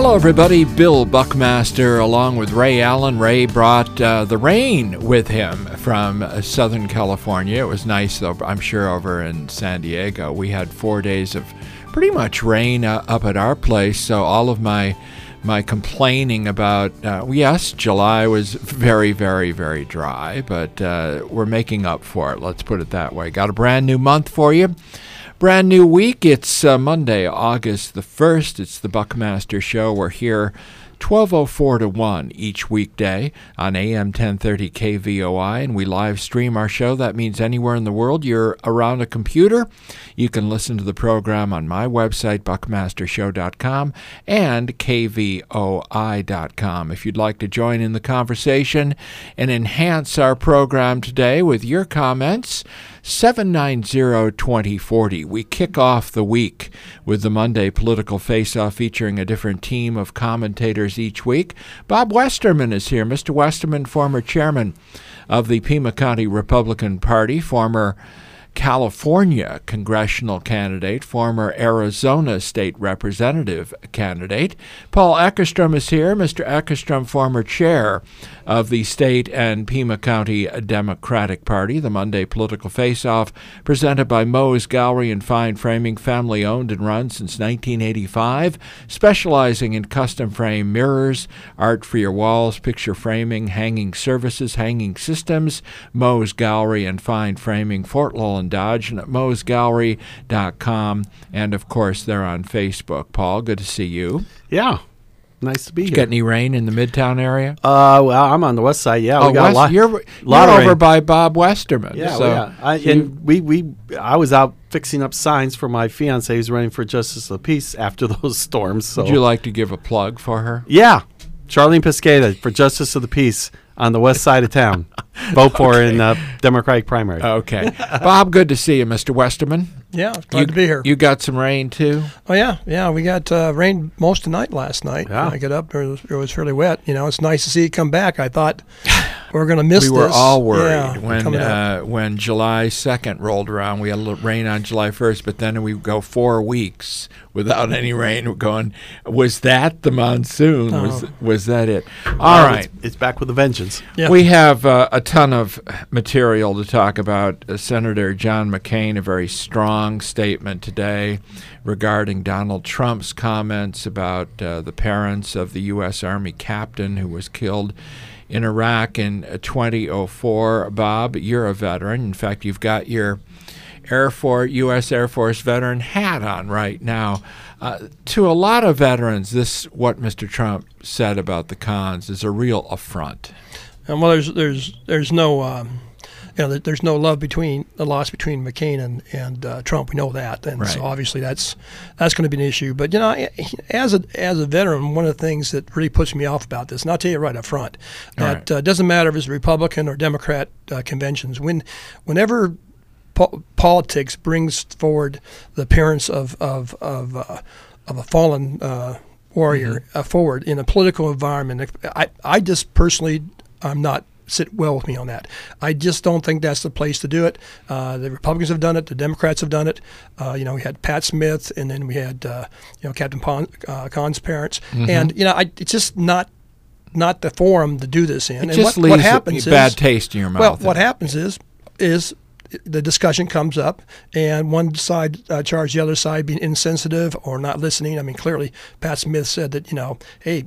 Hello, everybody. Bill Buckmaster along with Ray Allen. Ray brought the rain with him from Southern California. It was nice, though, I'm sure, over in San Diego. We had 4 days of pretty much rain up at our place, so all of my complaining about, yes, July was very, very, very dry, but we're making up for it. Let's put it that way. Got a brand new month for you. Brand new week. It's Monday, August the 1st. It's the Buckmaster Show. We're here 12:04 to 1 each weekday on AM 1030 KVOI, and we live stream our show. That means anywhere in the world you're around a computer, you can listen to the program on my website, buckmastershow.com, and kvoi.com. If you'd like to join in the conversation and enhance our program today with your comments, 790-2040. We kick off the week with the Monday Political Face-Off featuring a different team of commentators each week. Bob Westerman is here. Mr. Westerman, former chairman of the Pima County Republican Party, former California congressional candidate, former Arizona state representative candidate. Paul Eckerstrom is here. Mr. Eckerstrom, former chair of the state and Pima County Democratic Party. The Monday Political Face-Off presented by Moe's Gallery and Fine Framing, family owned and run since 1985, specializing in custom frame mirrors, art for your walls, picture framing, hanging services, hanging systems. Moe's Gallery and Fine Framing, Fort Laurel and Dodge, and at moesgallery.com, and of course they're on Facebook. Paul, good to see you. Yeah, nice to be here. Get any rain in the Midtown area? Well, I'm on the west side. Yeah, we got a lot. You're lot over by Bob Westerman. Yeah, so, I was out fixing up signs for my fiance who's running for Justice of the Peace after those storms. So, would you like to give a plug for her? Yeah, Charlene Piscata for Justice of the Peace on the west side of town. Vote for her in the Democratic primary. Okay. Bob, good to see you, Mr. Westerman. Yeah, glad to be here. You got some rain, too? Oh, yeah. We got rain most of the night last night. Yeah. When I got up, it was fairly wet. You know, it's nice to see it come back. I thought we were going to miss this. We were all worried when July 2nd rolled around. We had a little rain on July 1st, but then we go 4 weeks without any rain. We're going, was that the monsoon? Was that it? All right. It's back with a vengeance. Yeah. We have a ton of material to talk about. Senator John McCain, a very strong statement today regarding Donald Trump's comments about the parents of the U.S. Army captain who was killed in Iraq in 2004. Bob, you're a veteran. In fact, you've got your U.S. Air Force veteran hat on right now. To a lot of veterans, what Mr. Trump said about the cons is a real affront. And well, there's no there's no loss between McCain and Trump. We know that, and right. So obviously that's going to be an issue. But as a veteran, one of the things that really puts me off about this, and I'll tell you right up front, that doesn't matter if it's Republican or Democrat conventions. Whenever politics brings forward the appearance of a fallen warrior forward in a political environment, I just personally, I'm not sit well with me on that. I just don't think that's the place to do it. The Republicans have done it. The Democrats have done it. We had Pat Smith, and then we had Captain Kahn's parents, and it's just not the forum to do this in. It just leaves a bad taste in your mouth. Well, what happens is the discussion comes up, and one side charged the other side being insensitive or not listening. I mean, clearly, Pat Smith said that hey.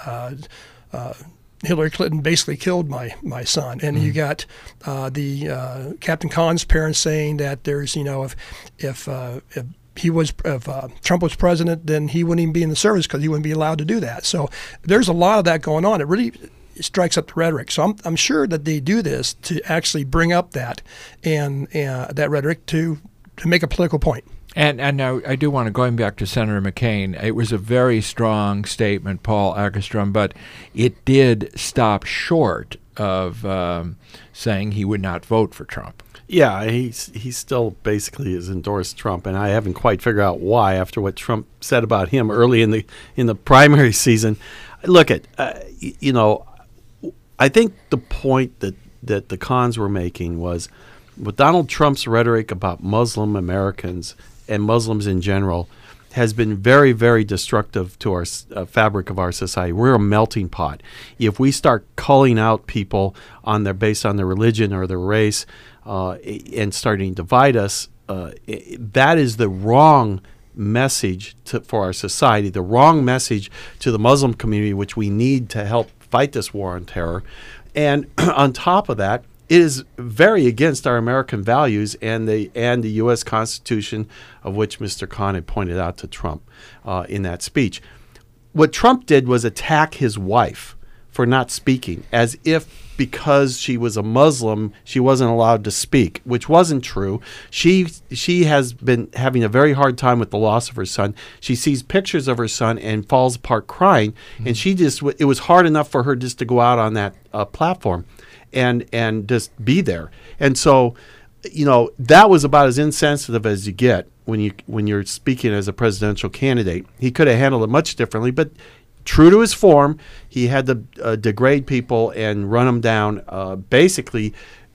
Hillary Clinton basically killed my son, and you got the Captain Kahn's parents saying that there's if Trump was president, then he wouldn't even be in the service because he wouldn't be allowed to do that. So there's a lot of that going on. It really strikes up the rhetoric. So I'm sure that they do this to actually bring up that and that rhetoric to make a political point. And now I do want to, going back to Senator McCain, it was a very strong statement, Paul Eckerstrom, but it did stop short of saying he would not vote for Trump. Yeah, he still basically has endorsed Trump, and I haven't quite figured out why after what Trump said about him early in the primary season. Look I think the point that the cons were making was with Donald Trump's rhetoric about Muslim Americans and Muslims in general, has been very, very destructive to our fabric of our society. We're a melting pot. If we start culling out people based on their religion or their race and starting to divide us, that is the wrong message for our society, the wrong message to the Muslim community, which we need to help fight this war on terror. And on top of that, it is very against our American values and the U.S. Constitution, of which Mr. Khan had pointed out to Trump in that speech. What Trump did was attack his wife for not speaking, as if because she was a Muslim, she wasn't allowed to speak, which wasn't true. She has been having a very hard time with the loss of her son. She sees pictures of her son and falls apart crying, and it was hard enough for her just to go out on that platform and just be there. And so, that was about as insensitive as you get when you're speaking as a presidential candidate. He could have handled it much differently, but true to his form, he had to degrade people and run them down, basically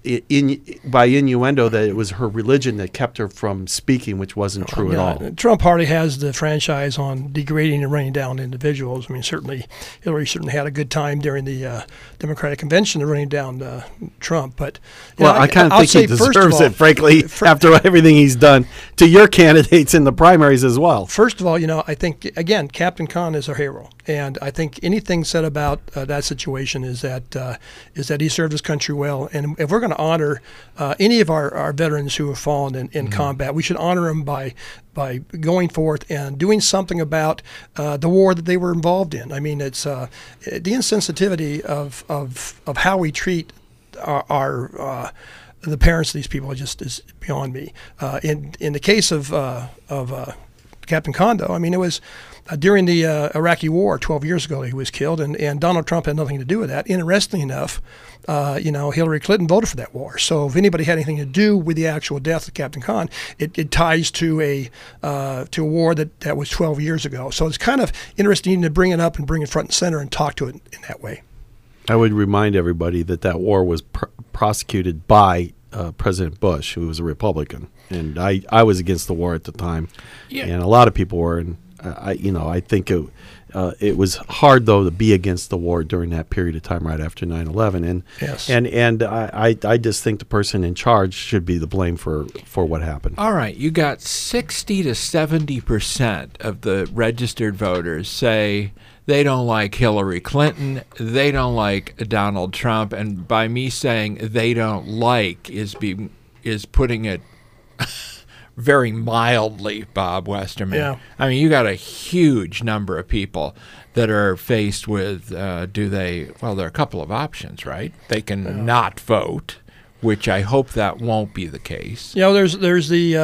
by innuendo that it was her religion that kept her from speaking, which wasn't true at all. Trump hardly has the franchise on degrading and running down individuals. I mean, certainly Hillary had a good time during the Democratic convention of running down Trump. But I kind of think he deserves it, frankly, after everything he's done to your candidates in the primaries as well. First of all, I think, again, Captain Khan is our hero. And I think anything said about that situation is that he served his country well. And if we're going to honor any of our veterans who have fallen in combat, we should honor them by going forth and doing something about the war that they were involved in. I mean, it's the insensitivity of how we treat the parents of these people is beyond me. In the case of Captain Khan, though, I mean, it was during the Iraqi war 12 years ago he was killed, and Donald Trump had nothing to do with that. Interestingly enough, Hillary Clinton voted for that war. So if anybody had anything to do with the actual death of Captain Khan, it ties to a war that was 12 years ago. So it's kind of interesting to bring it up and bring it front and center and talk to it in that way. I would remind everybody that war was prosecuted by President Bush, who was a Republican, and I was against the war at the time, and a lot of people were. And I think it was hard though to be against the war during that period of time right after 9/11, and yes. and I just think the person in charge should be the blame for what happened. All right, you got 60 to 70% of the registered voters say they don't like Hillary Clinton, they don't like Donald Trump, and by me saying they don't like is putting it very mildly, Bob Westerman. Yeah. I mean, you got a huge number of people that are faced with, there are a couple of options, right? They can not vote, which I hope that won't be the case. There's the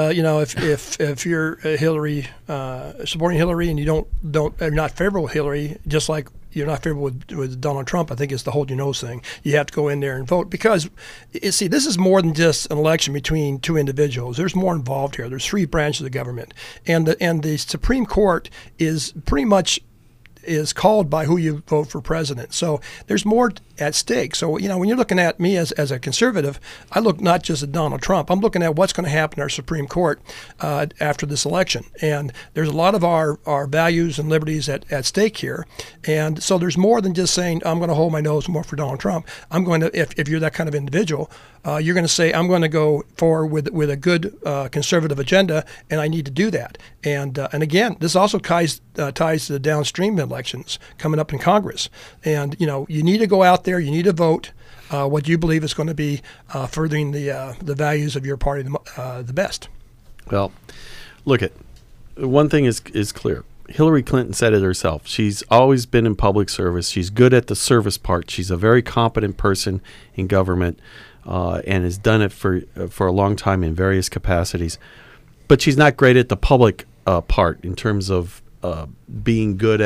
if you're Hillary supporting Hillary and you are not favorable with Hillary, just like you're not favorable with Donald Trump, I think it's the hold your nose thing. You have to go in there and vote because, this is more than just an election between two individuals. There's more involved here. There's three branches of government, and the Supreme Court is pretty much is called by who you vote for president. So there's more at stake. So, when you're looking at me as a conservative, I look not just at Donald Trump. I'm looking at what's going to happen in our Supreme Court after this election. And there's a lot of our values and liberties at stake here. And so there's more than just saying, I'm going to hold my nose more for Donald Trump. I'm going to, if you're that kind of individual, you're going to say, I'm going to go forward with a good conservative agenda, and I need to do that. And again, this also ties to the downstream elections coming up in Congress. And, you need to go out there, you need to vote what you believe is going to be furthering the values of your party the best. Well, look, one thing is clear. Hillary Clinton said it herself. She's always been in public service. She's good at the service part. She's a very competent person in government and has done it for a long time in various capacities. But she's not great at the public part in terms of being good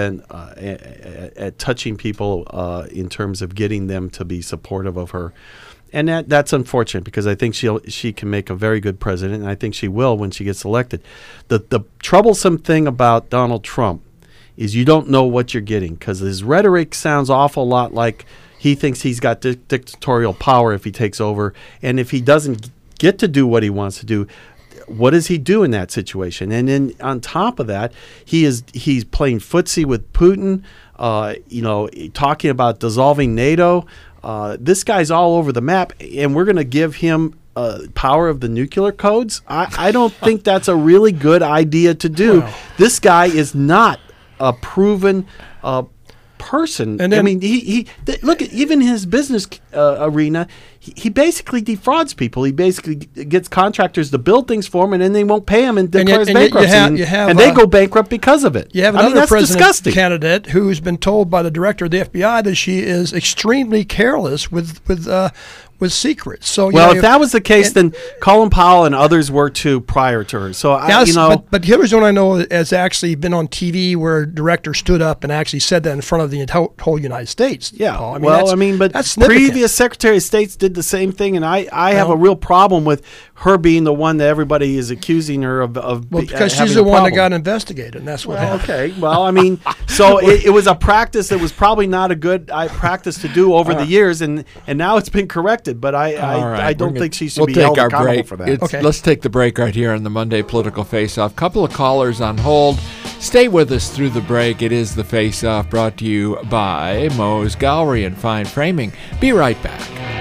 at touching people in terms of getting them to be supportive of her. And that's unfortunate because I think she can make a very good president, and I think she will when she gets elected. The troublesome thing about Donald Trump is you don't know what you're getting because his rhetoric sounds awful lot like he thinks he's got dictatorial power if he takes over, and if he doesn't get to do what he wants to do, what does he do in that situation? And then on top of that, he's playing footsie with Putin, talking about dissolving NATO. This guy's all over the map, and we're going to give him power of the nuclear codes. I don't think that's a really good idea to do. Wow. This guy is not a proven person. And then, I mean, he look at even his business arena. He basically defrauds people. He basically gets contractors to build things for him, and then they won't pay him and declares bankruptcy. And they go bankrupt because of it. You have another president candidate who's been told by the director of the FBI that she is extremely careless with secrets. So if that was the case, then Colin Powell and others were too prior to her. So but Hillary Clinton, I know, has actually been on TV where a director stood up and actually said that in front of the whole United States. Yeah, Paul. but previous Secretary of States did the same thing, and I have a real problem with her being the one that everybody is accusing her of. Well, because she's the one that got investigated, and that's what happened. Okay, well, I mean, so it was a practice that was probably not a good practice to do over the years, and now it's been corrected. But I don't think she should be held accountable for that. Let's take the break right here on the Monday Political Face-Off. Couple of callers on hold. Stay with us through the break. It is the Face-Off, brought to you by Moe's Gallery and Fine Framing. Be right back.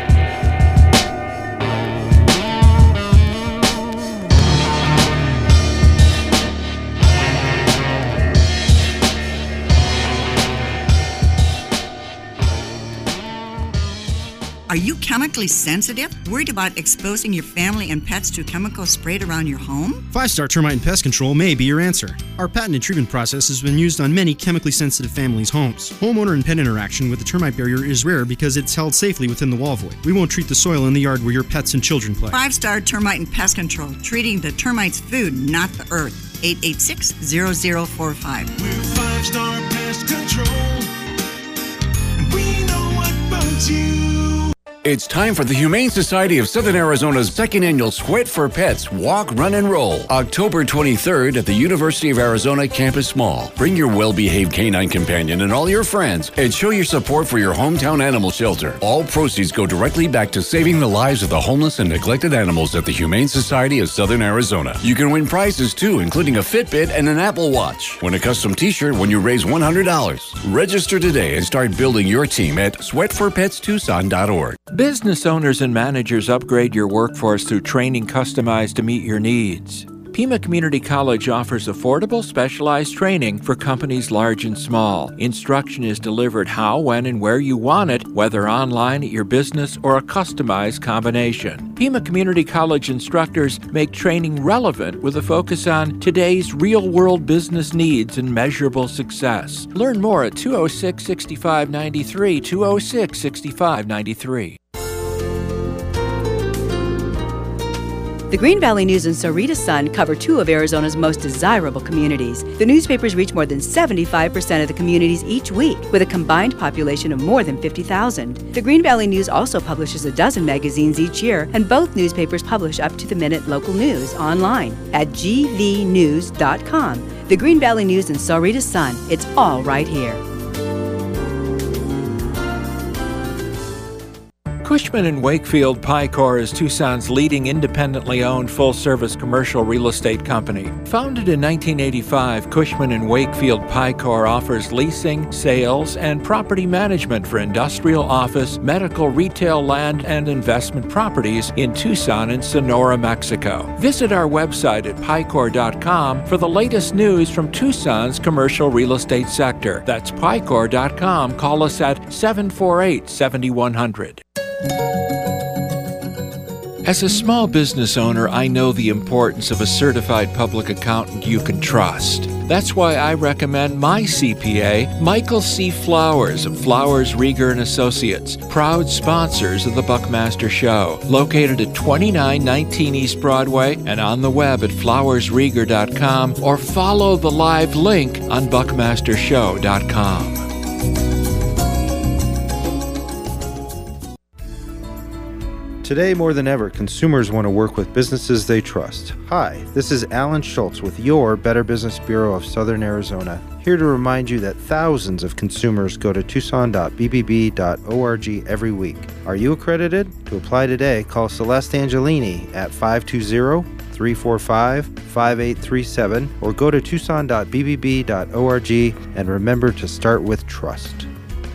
Are you chemically sensitive? Worried about exposing your family and pets to chemicals sprayed around your home? 5-Star Termite and Pest Control may be your answer. Our patented treatment process has been used on many chemically sensitive families' homes. Homeowner and pet interaction with the termite barrier is rare because it's held safely within the wall void. We won't treat the soil in the yard where your pets and children play. 5-Star Termite and Pest Control, treating the termites' food, not the earth. 886-0045. We're 5-Star Pest Control, and we know what bugs you. It's time for the Humane Society of Southern Arizona's second annual Sweat for Pets Walk, Run, and Roll, October 23rd at the University of Arizona Campus Mall. Bring your well-behaved canine companion and all your friends and show your support for your hometown animal shelter. All proceeds go directly back to saving the lives of the homeless and neglected animals at the Humane Society of Southern Arizona. You can win prizes too, including a Fitbit and an Apple Watch. Win a custom t-shirt when you raise $100. Register today and start building your team at sweatforpetstucson.org. Business owners and managers, upgrade your workforce through training customized to meet your needs. Pima Community College offers affordable, specialized training for companies large and small. Instruction is delivered how, when, and where you want it, whether online at your business or a customized combination. Pima Community College instructors make training relevant with a focus on today's real-world business needs and measurable success. Learn more at 206-6593, 206-6593. The Green Valley News and Sahuarita Sun cover two of Arizona's most desirable communities. The newspapers reach more than 75% of the communities each week, with a combined population of more than 50,000. The Green Valley News also publishes a dozen magazines each year, and both newspapers publish up-to-the-minute local news online at gvnews.com. The Green Valley News and Sahuarita Sun, it's all right here. Cushman & Wakefield Picor is Tucson's leading independently owned full-service commercial real estate company. Founded in 1985, Cushman & Wakefield Picor offers leasing, sales, and property management for industrial, office, medical, retail, land, and investment properties in Tucson and Sonora, Mexico. Visit our website at picor.com for the latest news from Tucson's commercial real estate sector. That's picor.com. Call us at 748-7100. As a small business owner, I know the importance of a certified public accountant you can trust. That's why I recommend my CPA, Michael C. Flowers of Flowers, Rieger & Associates, proud sponsors of the Buckmaster Show, located at 2919 East Broadway and on the web at flowersrieger.com, or follow the live link on buckmastershow.com. Today, more than ever, consumers want to work with businesses they trust. Hi, this is Alan Schultz with your Better Business Bureau of Southern Arizona, here to remind you that thousands of consumers go to tucson.bbb.org every week. Are you accredited? To apply today, call Celeste Angelini at 520 345-5837 or go to tucson.bbb.org and remember to start with trust.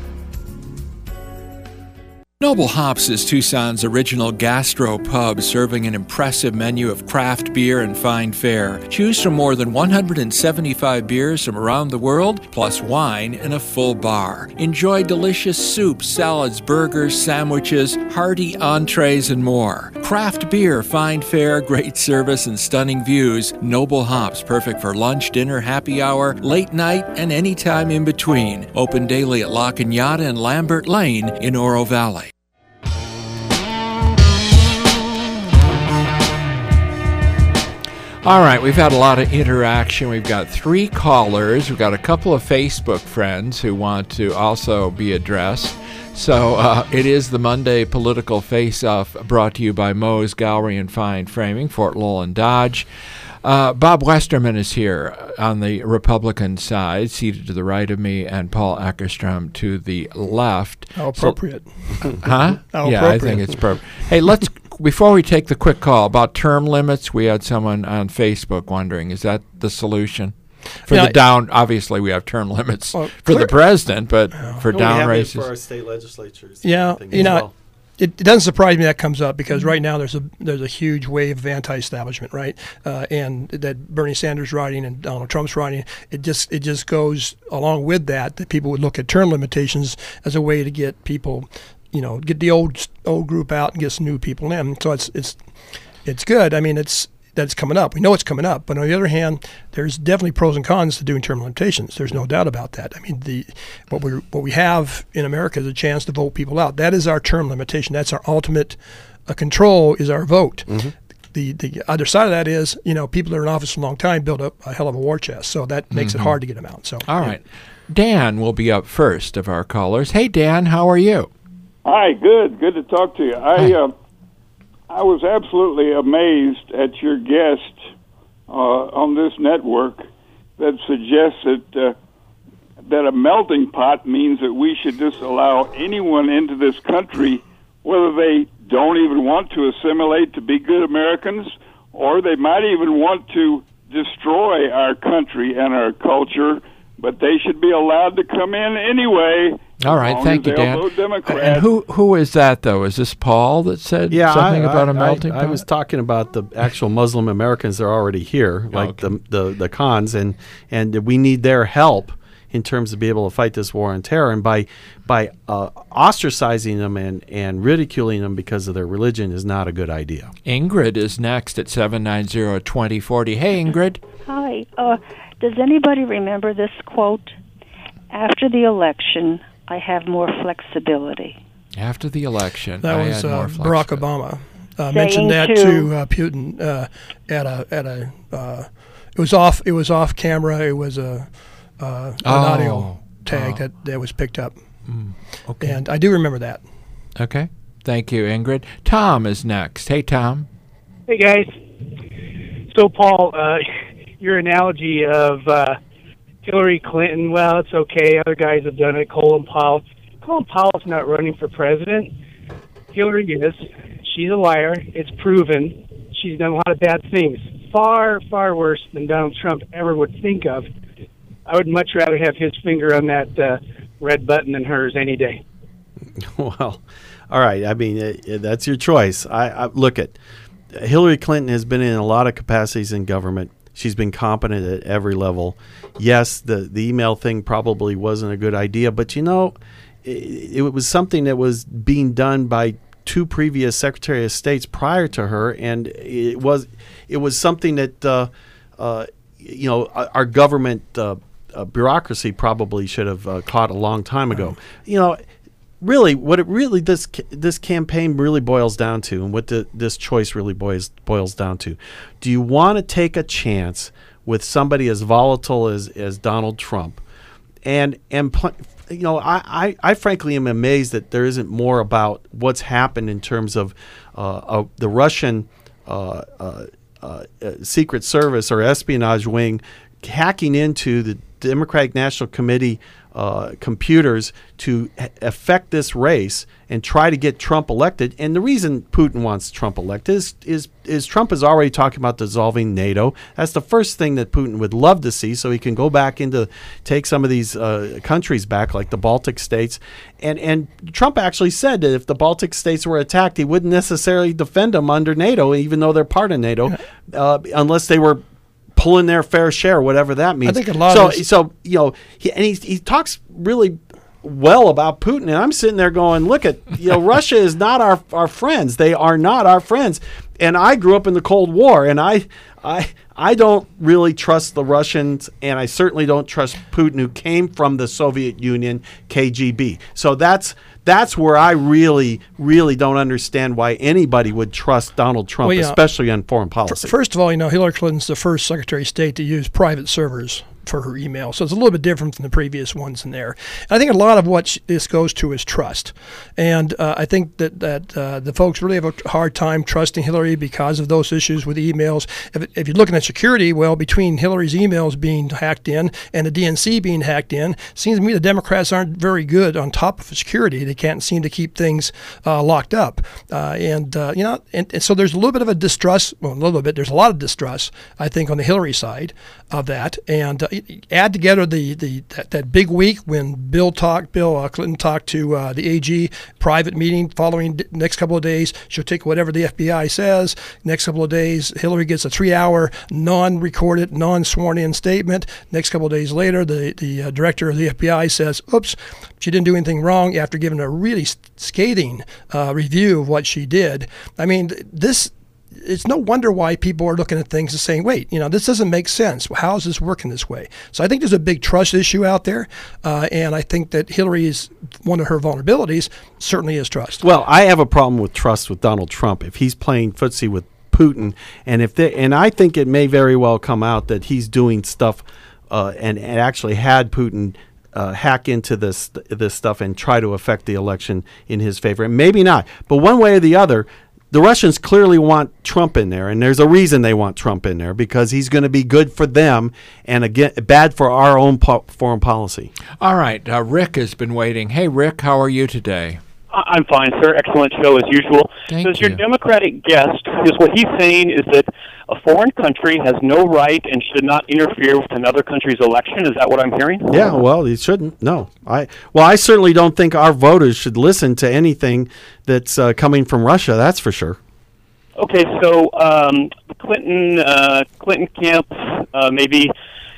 Noble Hops is Tucson's original gastro pub, serving an impressive menu of craft beer and fine fare. Choose from more than 175 beers from around the world, plus wine and a full bar. Enjoy delicious soups, salads, burgers, sandwiches, hearty entrees, and more. Craft beer, fine fare, great service, and stunning views. Noble Hops, perfect for lunch, dinner, happy hour, late night, and any time in between. Open daily at La Cañada and Lambert Lane in Oro Valley. All right, we've had a lot of interaction. We've got 3 callers. We've got a couple of Facebook friends who want to also be addressed. So it is the Monday Political Face-Off, brought to you by Moe's Gallery and Fine Framing, Fort Lowell and Dodge. Bob Westerman is here on the Republican side, seated to the right of me, and Paul Eckerstrom to the left. How appropriate. Huh? How Yeah, appropriate. I think it's appropriate. Hey, let's... Before we take the quick call about term limits, we had someone on Facebook wondering, is that the solution? For Now, the down, obviously we have term limits Well, for the president, but for We down have it races. for our state legislatures. Yeah, and you things know, as well. it doesn't surprise me that comes up because right now there's a huge wave of anti-establishment, right? And that Bernie Sanders writing and Donald Trump's writing, it just goes along with that people would look at term limitations as a way to get people, get the old group out and get some new people in. So it's good. I mean, that's coming up. We know it's coming up. But on the other hand, there's definitely pros and cons to doing term limitations. There's no doubt about that. I mean, what we have in America is a chance to vote people out. That is our term limitation. That's our ultimate control, is our vote. Mm-hmm. The other side of that is, people that are in office for a long time build up a hell of a war chest. So that makes it hard to get them out. So All right. Dan will be up first of our callers. Hey, Dan, how are you? Hi, good to talk to you. I was absolutely amazed at your guest on this network that suggests that a melting pot means that we should just allow anyone into this country, whether they don't even want to assimilate to be good Americans, or they might even want to destroy our country and our culture, but they should be allowed to come in anyway. All right, thank you, Dan. And who is that, though? Is this Paul that said something about a melting pot? I was talking about the actual Muslim Americans that are already here, like the Khans, and we need their help in terms of being able to fight this war on terror. And by ostracizing them and ridiculing them because of their religion is not a good idea. Ingrid is next at 790-2040. Hey, Ingrid. Hi. Does anybody remember this quote? After the election, I have more flexibility. After the election, that I was had more Barack Obama mentioned that to Putin it was off camera. It was an audio tag that was picked up. Okay. And I do remember that. Okay. Thank you, Ingrid. Tom is next. Hey, Tom. Hey, guys. So, Paul, your analogy of Hillary Clinton, well, it's okay. Other guys have done it. Colin Powell. Colin Powell's not running for president. Hillary is. She's a liar. It's proven. She's done a lot of bad things. Far, far worse than Donald Trump ever would think of. I would much rather have his finger on that red button than hers any day. Well, all right. I mean, that's your choice. I look at Hillary Clinton has been in a lot of capacities in government. She's been competent at every level. Yes, the email thing probably wasn't a good idea, but it was something that was being done by 2 previous Secretary of States prior to her, and it was something that our government bureaucracy probably should have caught a long time ago. Really, this campaign really boils down to, and what this choice really boils down to, do you want to take a chance with somebody as volatile as Donald Trump? I frankly am amazed that there isn't more about what's happened in terms of the Russian Secret Service or espionage wing hacking into the Democratic National Committee computers to affect this race and try to get Trump elected. And the reason Putin wants Trump elected is Trump is already talking about dissolving NATO. That's the first thing that Putin would love to see, so he can go back take some of these countries back, like the Baltic states. And Trump actually said that if the Baltic states were attacked, he wouldn't necessarily defend them under NATO, even though they're part of NATO, unless they were pulling their fair share, whatever that means. I think a lot he talks really well about Putin, and I'm sitting there going, look at, Russia is not our friends. They are not our friends. And I grew up in the Cold War, and I don't really trust the Russians, and I certainly don't trust Putin, who came from the Soviet Union, KGB. So that's where I really, really don't understand why anybody would trust Donald Trump, especially on foreign policy. First of all, Hillary Clinton's the first Secretary of State to use private servers for her email. So it's a little bit different than the previous ones in there. And I think a lot of what this goes to is trust. And I think that the folks really have a hard time trusting Hillary because of those issues with emails. If you're looking at security, well, between Hillary's emails being hacked in and the DNC being hacked in, it seems to me the Democrats aren't very good on top of security. They can't seem to keep things locked up. And so there's a little bit of a distrust, there's a lot of distrust, I think, on the Hillary side of that. And add together that big week when Bill Clinton talked to the AG, private meeting following next couple of days. She'll take whatever the FBI says. Next couple of days, Hillary gets a 3-hour non-recorded, non-sworn-in statement. Next couple of days later, the director of the FBI says, oops, she didn't do anything wrong, after giving a really scathing review of what she did. I mean, it's no wonder why people are looking at things and saying, wait, this doesn't make sense. How is this working this way? So I think there's a big trust issue out there. And I think that Hillary's, one of her vulnerabilities certainly is trust. Well, I have a problem with trust with Donald Trump. If he's playing footsie with Putin, and I think it may very well come out that he's doing stuff and actually had Putin hack into this stuff and try to affect the election in his favor. And maybe not. But one way or the other, the Russians clearly want Trump in there, and there's a reason they want Trump in there, because he's going to be good for them and, again, bad for our own foreign policy. All right. Rick has been waiting. Hey, Rick, how are you today? I'm fine, sir. Excellent show as usual. Thank you. Your Democratic guest, what he's saying is that a foreign country has no right and should not interfere with another country's election. Is that what I'm hearing? Yeah, well, he shouldn't. No. I certainly don't think our voters should listen to anything that's coming from Russia, that's for sure. Okay, so the Clinton camp maybe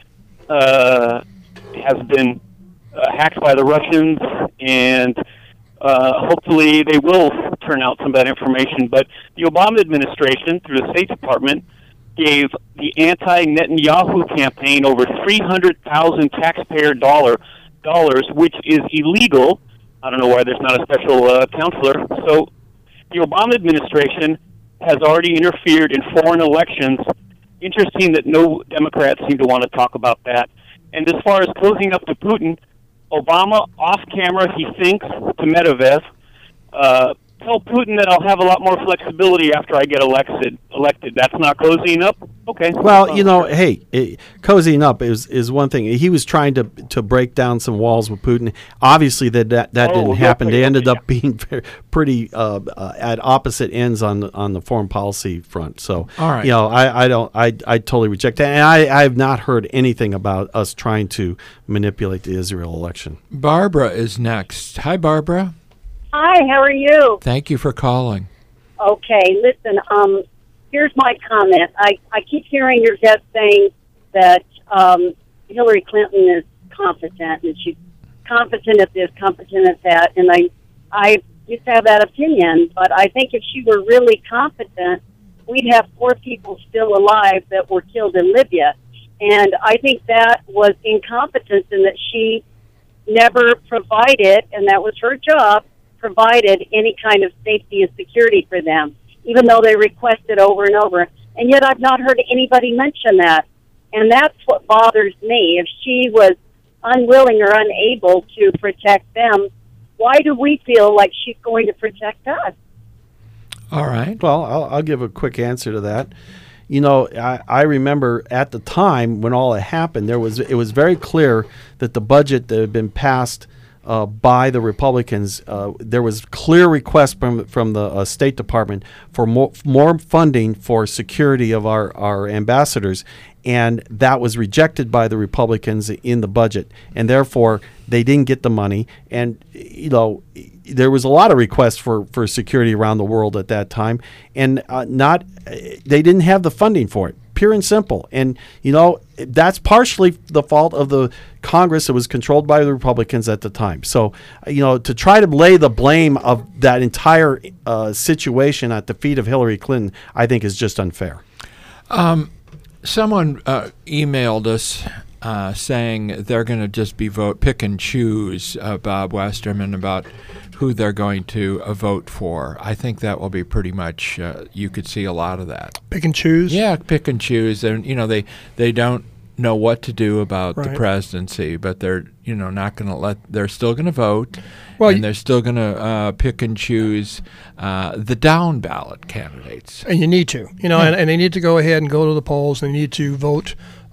has been hacked by the Russians, and hopefully they will turn out some of that information. But the Obama administration, through the State Department, gave the anti-Netanyahu campaign over $300,000 taxpayer dollars, which is illegal. I don't know why there's not a special counselor. So the Obama administration has already interfered in foreign elections. Interesting that no Democrats seem to want to talk about that. And as far as closing up to Putin, Obama, off camera, he thinks to Medvedev, tell Putin that I'll have a lot more flexibility after I get elected. That's not cozying up? Okay. Well, cozying up is one thing. He was trying to break down some walls with Putin. Obviously, that didn't happen. They ended up being pretty at opposite ends on the foreign policy front. So, all right. I totally reject that. And I have not heard anything about us trying to manipulate the Israel election. Barbara is next. Hi, Barbara. Hi, how are you? Thank you for calling. Okay, listen, here's my comment. I keep hearing your guest saying that Hillary Clinton is competent, and she's competent at this, competent at that, and I used to have that opinion, but I think if she were really competent, we'd have 4 people still alive that were killed in Libya. And I think that was incompetence in that she never provided, and that was her job, provided any kind of safety and security for them, even though they requested over and over. And yet I've not heard anybody mention that. And that's what bothers me. If she was unwilling or unable to protect them, why do we feel like she's going to protect us? All right. Well, I'll give a quick answer to that. I remember at the time when all it happened, it was very clear that the budget that had been passed by the Republicans, there was clear request from the State Department for more funding for security of our ambassadors, and that was rejected by the Republicans in the budget, and therefore they didn't get the money. And there was a lot of requests for security around the world at that time, and they didn't have the funding for it. Pure and simple. And, that's partially the fault of the Congress that was controlled by the Republicans at the time. So, to try to lay the blame of that entire situation at the feet of Hillary Clinton, I think is just unfair. Someone emailed us saying they're going to just pick and choose Bob Westerman about who they're going to vote for. I think that will be pretty much, you could see a lot of that. Pick and choose? Yeah, pick and choose. And, they don't know what to do about the presidency, but they're, not going to they're still going to vote, and they're still going to pick and choose the down ballot candidates. And you need to, and they need to go ahead and go to the polls. They need to vote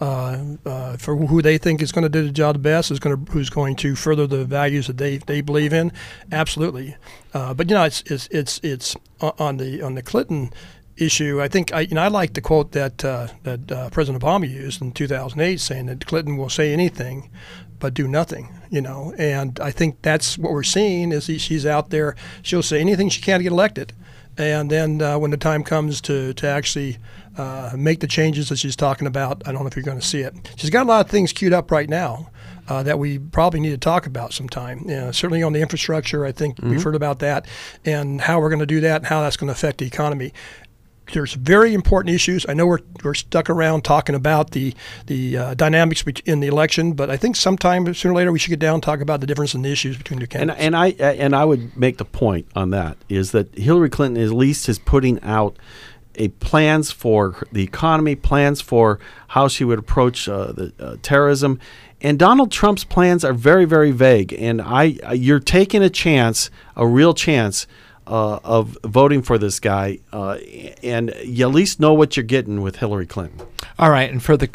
for who they think is going to do the job the best, who's going to further the values that they believe in. Absolutely, but it's on the Clinton issue. I think I like the quote that President Obama used in 2008, saying that Clinton will say anything but do nothing. And I think that's what we're seeing is she's out there. She'll say anything she can to get elected. And then when the time comes to actually make the changes that she's talking about, I don't know if you're going to see it. She's got a lot of things queued up right now that we probably need to talk about sometime. Certainly on the infrastructure, I think we've heard about that, and how we're going to do that and how that's going to affect the economy. There's very important issues. I know we're stuck around talking about the dynamics in the election, but I think sometime sooner or later we should get down and talk about the difference in the issues between the candidates. And I would make the point on that is that Hillary Clinton at least is putting out plans for the economy, plans for how she would approach the terrorism. And Donald Trump's plans are very, very vague. And you're taking a real chance of voting for this guy, and you at least know what you're getting with Hillary Clinton. All right, and for the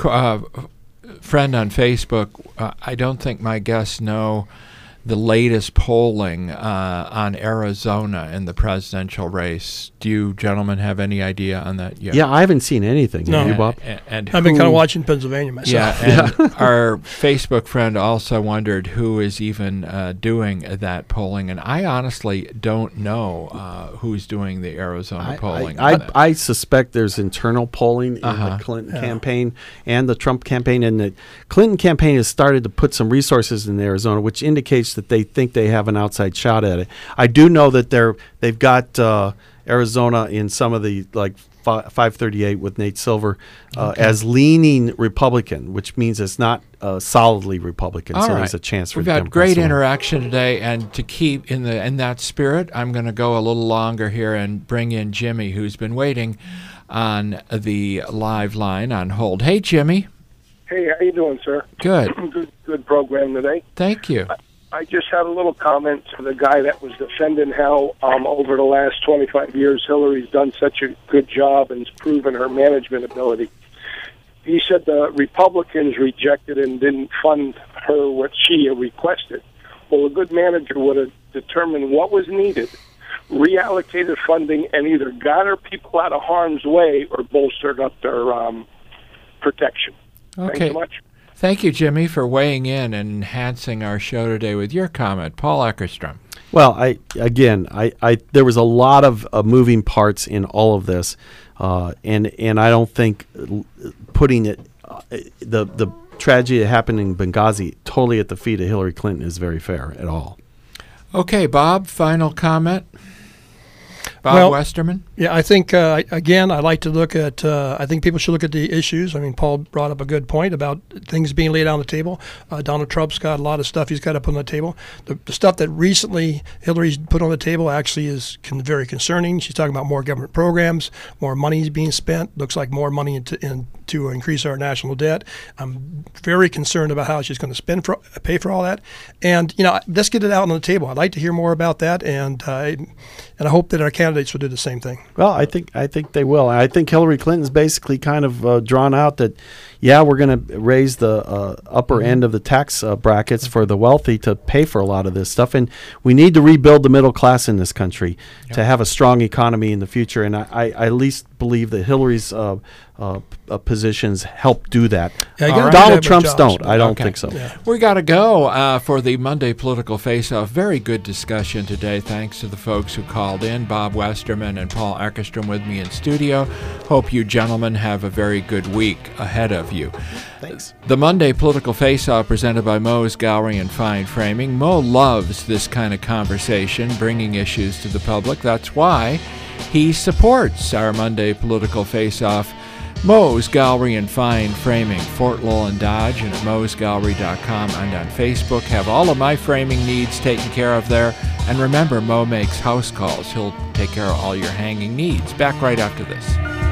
friend on Facebook, I don't think my guests know the latest polling on Arizona in the presidential race. Do you gentlemen have any idea on that yet? Yeah, I haven't seen anything. No. Have you, Bob? And I've been kind of watching Pennsylvania myself. Yeah, and our Facebook friend also wondered who is even doing that polling, and I honestly don't know who's doing the Arizona polling. I suspect there's internal polling in the Clinton campaign and the Trump campaign, and the Clinton campaign has started to put some resources in Arizona, which indicates that they think they have an outside shot at it. I do know that they've got Arizona in some of the 538 with Nate Silver as leaning Republican, which means it's not solidly Republican. All so right. there's a chance for We've the had Democrats great to win. interaction today, and to keep in that spirit, I'm going to go a little longer here and bring in Jimmy, who's been waiting on the live line on hold. Hey, Jimmy. Hey, how you doing, sir? Good. Good program today. Thank you. I just had a little comment to the guy that was defending how over the last 25 years Hillary's done such a good job and has proven her management ability. He said the Republicans rejected and didn't fund her what she requested. Well, a good manager would have determined what was needed, reallocated funding, and either got her people out of harm's way or bolstered up their protection. Okay. Thanks so much. Thank you, Jimmy, for weighing in and enhancing our show today with your comment. Paul Eckerstrom. Well, there was a lot of moving parts in all of this, and I don't think putting it the tragedy that happened in Benghazi totally at the feet of Hillary Clinton is very fair at all. Okay, Bob, final comment. Bob Westerman? Yeah, I think, again, I like to look at, I think people should look at the issues. I mean, Paul brought up a good point about things being laid on the table. Donald Trump's got a lot of stuff he's got to put on the table. The stuff that recently Hillary's put on the table actually is very concerning. She's talking about more government programs, more money being spent. Looks like more money into to increase our national debt. I'm very concerned about how she's going to pay for all that. And, let's get it out on the table. I'd like to hear more about that, and I hope that our candidates will do the same thing. Well, I think they will. I think Hillary Clinton's basically kind of drawn out that, we're going to raise the upper end of the tax brackets for the wealthy to pay for a lot of this stuff. And we need to rebuild the middle class in this country to have a strong economy in the future. And I at least believe that Hillary's positions help do that. Donald Trump's don't. I don't think so. Yeah. We got to go for the Monday Political Face-Off. Very good discussion today. Thanks to the folks who called in, Bob Westerman and Paul Eckerstrom with me in studio. Hope you gentlemen have a very good week ahead of you. Thanks. The Monday Political Face-Off presented by Moe's Gallery and Fine Framing. Moe loves this kind of conversation, bringing issues to the public. That's why he supports our Monday Political Face-Off. Moe's Gallery and Fine Framing, Fort Lowell and Dodge, and at moesgallery.com and on Facebook. Have all of my framing needs taken care of there. And remember, Moe makes house calls. He'll take care of all your hanging needs. Back right after this.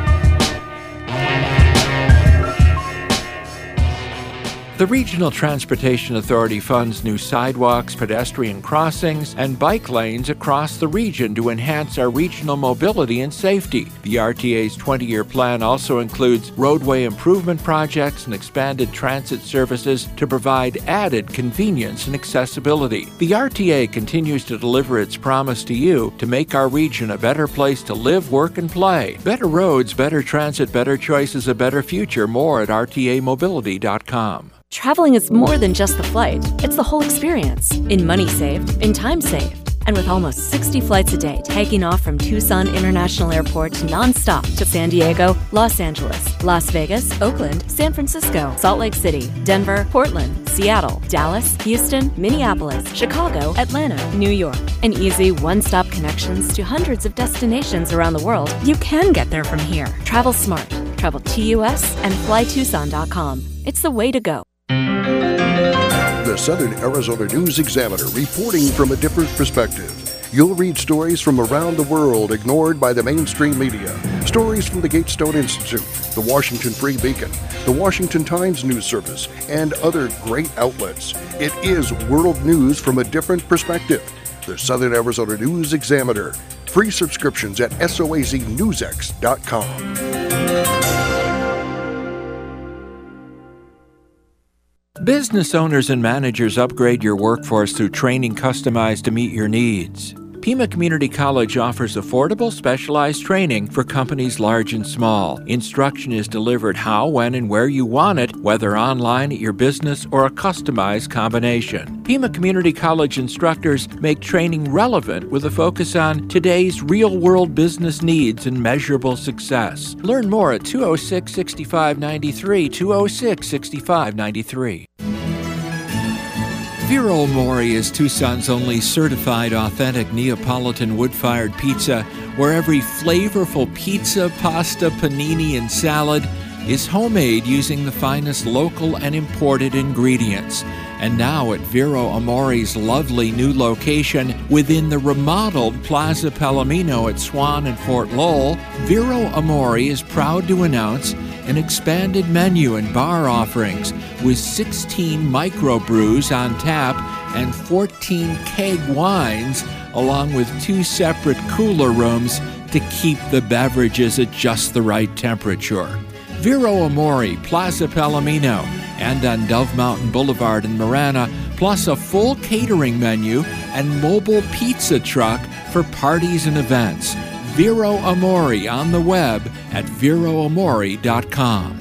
The Regional Transportation Authority funds new sidewalks, pedestrian crossings, and bike lanes across the region to enhance our regional mobility and safety. The RTA's 20-year plan also includes roadway improvement projects and expanded transit services to provide added convenience and accessibility. The RTA continues to deliver its promise to you to make our region a better place to live, work, and play. Better roads, better transit, better choices, a better future. More at rtamobility.com. Traveling is more than just the flight. It's the whole experience. In money saved, in time saved. And with almost 60 flights a day taking off from Tucson International Airport nonstop to San Diego, Los Angeles, Las Vegas, Oakland, San Francisco, Salt Lake City, Denver, Portland, Seattle, Dallas, Houston, Minneapolis, Chicago, Atlanta, New York. And easy one-stop connections to hundreds of destinations around the world. You can get there from here. Travel smart. Travel TUS and flytucson.com. It's the way to go. The Southern Arizona News Examiner, reporting from a different perspective. You'll read stories from around the world ignored by the mainstream media. Stories from the Gatestone Institute, the Washington Free Beacon, the Washington Times News Service, and other great outlets. It is world news from a different perspective. The Southern Arizona News Examiner. Free subscriptions at soaznewsx.com. Business owners and managers, upgrade your workforce through training customized to meet your needs. Pima Community College offers affordable, specialized training for companies large and small. Instruction is delivered how, when, and where you want it, whether online at your business or a customized combination. Pima Community College instructors make training relevant with a focus on today's real-world business needs and measurable success. Learn more at 206-6593, 206-6593. Vero Amore is Tucson's only certified authentic Neapolitan wood-fired pizza, where every flavorful pizza, pasta, panini, and salad is homemade using the finest local and imported ingredients. And now at Vero Amore's lovely new location within the remodeled Plaza Palomino at Swan and Fort Lowell, Vero Amore is proud to announce an expanded menu and bar offerings with 16 microbrews on tap and 14 keg wines, along with 2 separate cooler rooms to keep the beverages at just the right temperature. Vero Amore, Plaza Palomino, and on Dove Mountain Boulevard in Marana, plus a full catering menu and mobile pizza truck for parties and events. Vero Amore on the web at veroamore.com.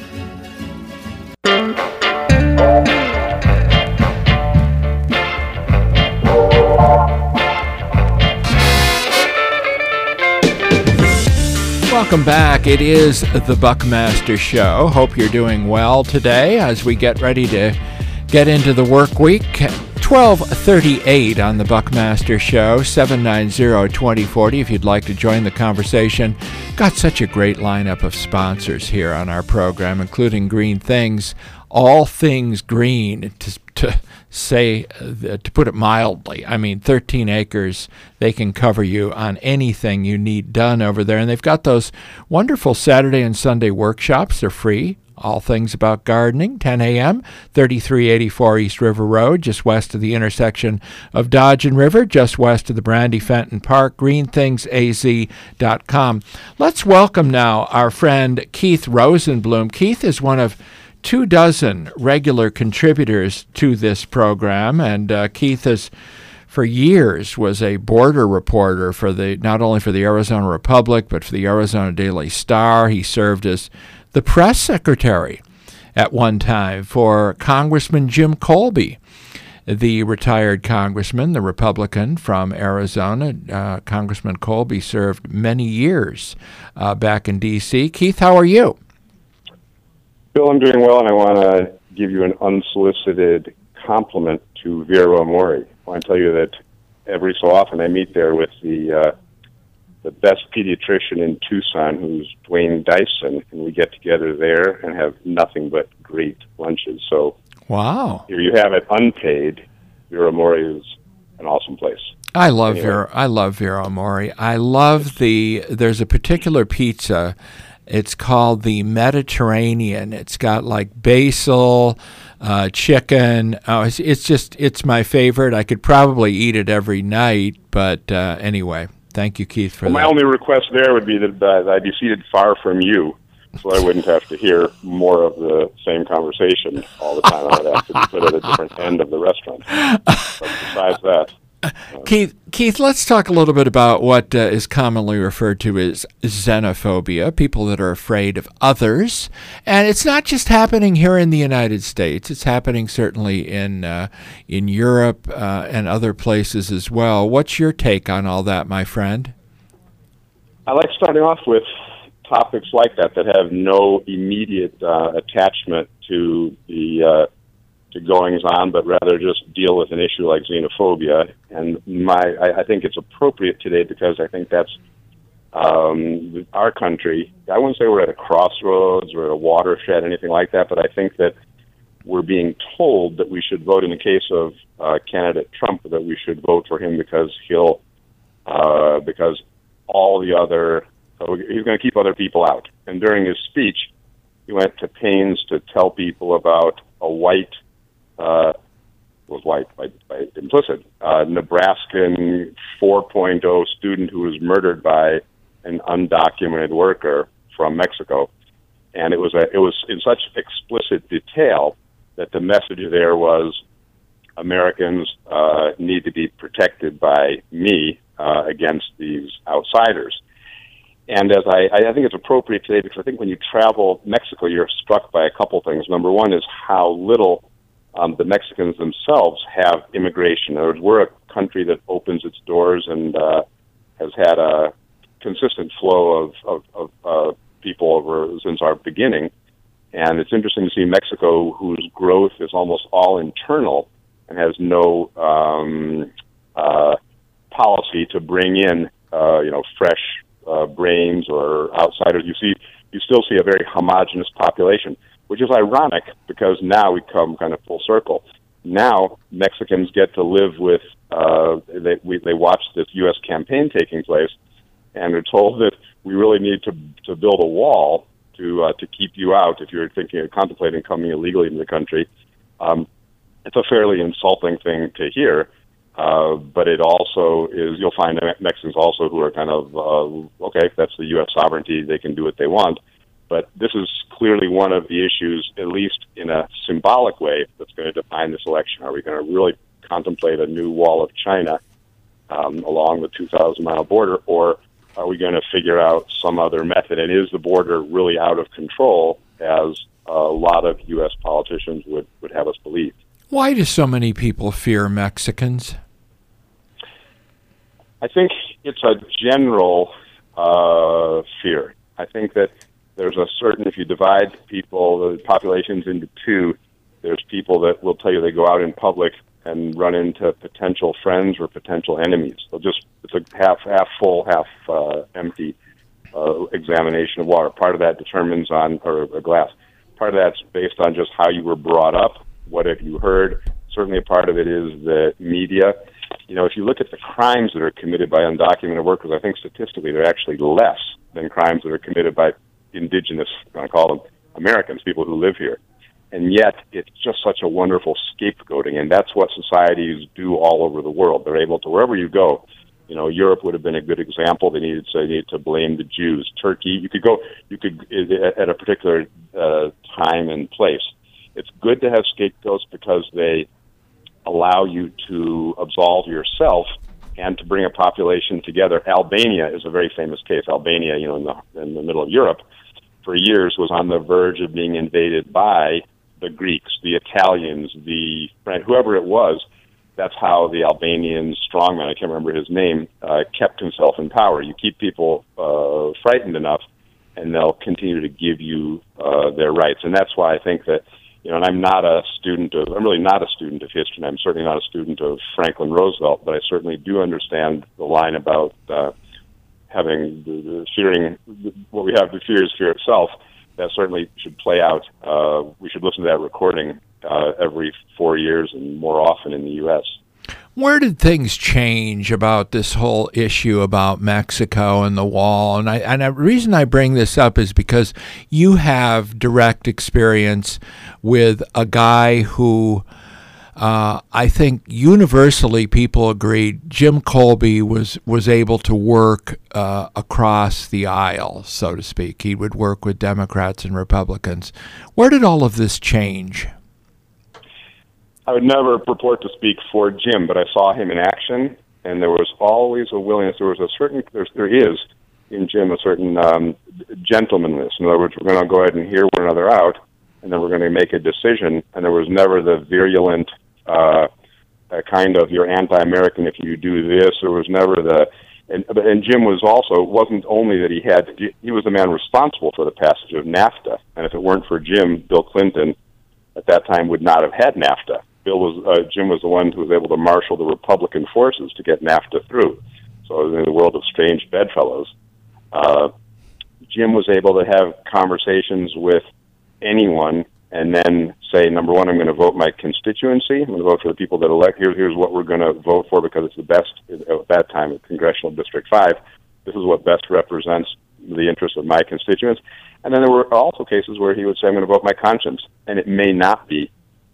Welcome back. It is the Buckmaster Show. Hope you're doing well today as we get ready to get into the work week. 12:38 on the Buckmaster Show, 790-2040 if you'd like to join the conversation. Got such a great lineup of sponsors here on our program, including Green Things, all things green, to put it mildly. I mean, 13 acres, they can cover you on anything you need done over there. And they've got those wonderful Saturday and Sunday workshops. They're free All things about gardening, 10 a.m., 3384 East River Road, just west of the intersection of Dodge and River, just west of the Brandy Fenton Park, greenthingsaz.com. Let's welcome now our friend Keith Rosenblum. Keith is one of 24 regular contributors to this program, and Keith is, for years, was a border reporter for not only for the Arizona Republic, but for the Arizona Daily Star. He served as the press secretary at one time for Congressman Jim Colby, the retired congressman, the Republican from Arizona. Congressman Colby served many years back in D.C. Keith, how are you? Bill, I'm doing well, and I want to give you an unsolicited compliment to Vera Mori. I want to tell you that every so often I meet there with the best pediatrician in Tucson, who's Dwayne Dyson, and we get together there and have nothing but great lunches. So, wow, here you have it, unpaid. Vera Mori is an awesome place. I love Vera Mori. I love there's a particular pizza. It's called the Mediterranean. It's got like basil, chicken. Oh, it's my favorite. I could probably eat it every night, but anyway, thank you, Keith, for that. My only request there would be that I be seated far from you, so I wouldn't have to hear more of the same conversation all the time. I would have to be put at a different end of the restaurant. But besides that. Keith, let's talk a little bit about what is commonly referred to as xenophobia, people that are afraid of others. And it's not just happening here in the United States. It's happening certainly in Europe and other places as well. What's your take on all that, my friend? I like starting off with topics like that have no immediate attachment to the to goings on, but rather just deal with an issue like xenophobia. And I think it's appropriate today because I think that's our country. I wouldn't say we're at a crossroads or a watershed, anything like that, but I think that we're being told that we should vote in the case of candidate Trump, that we should vote for him because because all the other, he's going to keep other people out. And during his speech, he went to pains to tell people about a white, was white by implicit, Nebraskan 4.0 student who was murdered by an undocumented worker from Mexico. And it was in such explicit detail that the message there was Americans need to be protected by me against these outsiders. And as I think it's appropriate today because I think when you travel Mexico, you're struck by a couple things. Number one is how little the Mexicans themselves have immigration. In other words, we're a country that opens its doors and has had a consistent flow of people since our beginning. And it's interesting to see Mexico, whose growth is almost all internal and has no policy to bring in fresh brains or outsiders. You still see a very homogenous population, which is ironic because now we come kind of full circle. Now Mexicans get to live with, they watch this U.S. campaign taking place, and they're told that we really need to build a wall to keep you out if you're thinking of contemplating coming illegally into the country. It's a fairly insulting thing to hear, but it also is, you'll find Mexicans also who are kind of, okay, if that's the U.S. sovereignty, they can do what they want. But this is clearly one of the issues, at least in a symbolic way, that's going to define this election. Are we going to really contemplate a new wall of China along the 2,000-mile border, or are we going to figure out some other method? And is the border really out of control, as a lot of U.S. politicians would have us believe? Why do so many people fear Mexicans? I think it's a general fear. I think that there's a certain, if you divide people, the populations into two, there's people that will tell you they go out in public and run into potential friends or potential enemies. It's a half full, half empty examination of water. Part of that determines or a glass. Part of that's based on just how you were brought up. What have you heard? Certainly a part of it is the media. If you look at the crimes that are committed by undocumented workers, I think statistically they're actually less than crimes that are committed by indigenous, I'm going to call them, Americans, people who live here. And yet, it's just such a wonderful scapegoating, and that's what societies do all over the world. They're able to, wherever you go, Europe would have been a good example. They needed to blame the Jews. Turkey, you could at a particular time and place. It's good to have scapegoats because they allow you to absolve yourself and to bring a population together. Albania is a very famous case. Albania, in the middle of Europe, for years was on the verge of being invaded by the Greeks, the Italians, the French, whoever it was. That's how the Albanian strongman, I can't remember his name, kept himself in power. You keep people frightened enough, and they'll continue to give you their rights. And that's why I think that, and I'm really not a student of history, and I'm certainly not a student of Franklin Roosevelt, but I certainly do understand the line about having the fearing, what we have to fear is fear itself. That certainly should play out. We should listen to that recording every 4 years and more often in the U.S. Where did things change about this whole issue about Mexico and the wall? And the reason I bring this up is because you have direct experience with a guy who I think universally people agreed Jim Colby was able to work across the aisle, so to speak. He would work with Democrats and Republicans. Where did all of this change? I would never purport to speak for Jim, but I saw him in action, and there was always a willingness. There is in Jim a certain gentlemanliness. In other words, we're going to go ahead and hear one another out, and then we're going to make a decision. And there was never the virulent kind of you're anti-American if you do this. There was never and Jim was also, it wasn't only that he was the man responsible for the passage of NAFTA, and if it weren't for Jim, Bill Clinton at that time would not have had NAFTA. Jim was the one who was able to marshal the Republican forces to get NAFTA through. So in the world of strange bedfellows, Jim was able to have conversations with anyone and then say, number one, I'm going to vote my constituency. I'm going to vote for the people that elect. Here's what we're going to vote for because it's the best at that time at Congressional District 5. This is what best represents the interests of my constituents. And then there were also cases where he would say, I'm going to vote my conscience. And it may not be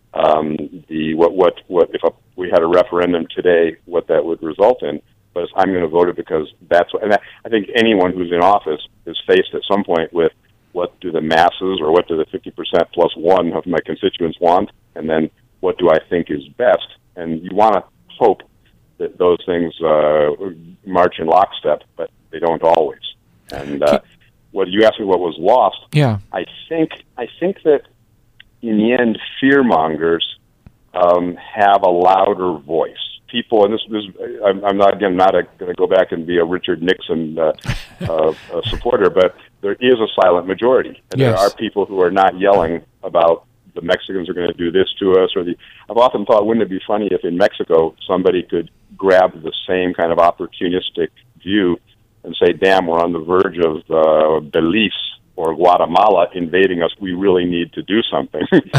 if we had a referendum today, what that would result in. But I'm going to vote it because that's what, and I think anyone who's in office is faced at some point with what do the masses or what do the 50% plus one of my constituents want, and then what do I think is best? And you want to hope that those things march in lockstep, but they don't always. And what you asked me, what was lost? Yeah, I think that in the end, fearmongers have a louder voice. People, and I'm not going to go back and be a Richard Nixon supporter, but there is a silent majority, and yes. There are people who are not yelling about the Mexicans are going to do this to us, I've often thought, wouldn't it be funny if in Mexico somebody could grab the same kind of opportunistic view and say, "Damn, we're on the verge of Belize or Guatemala invading us. We really need to do something."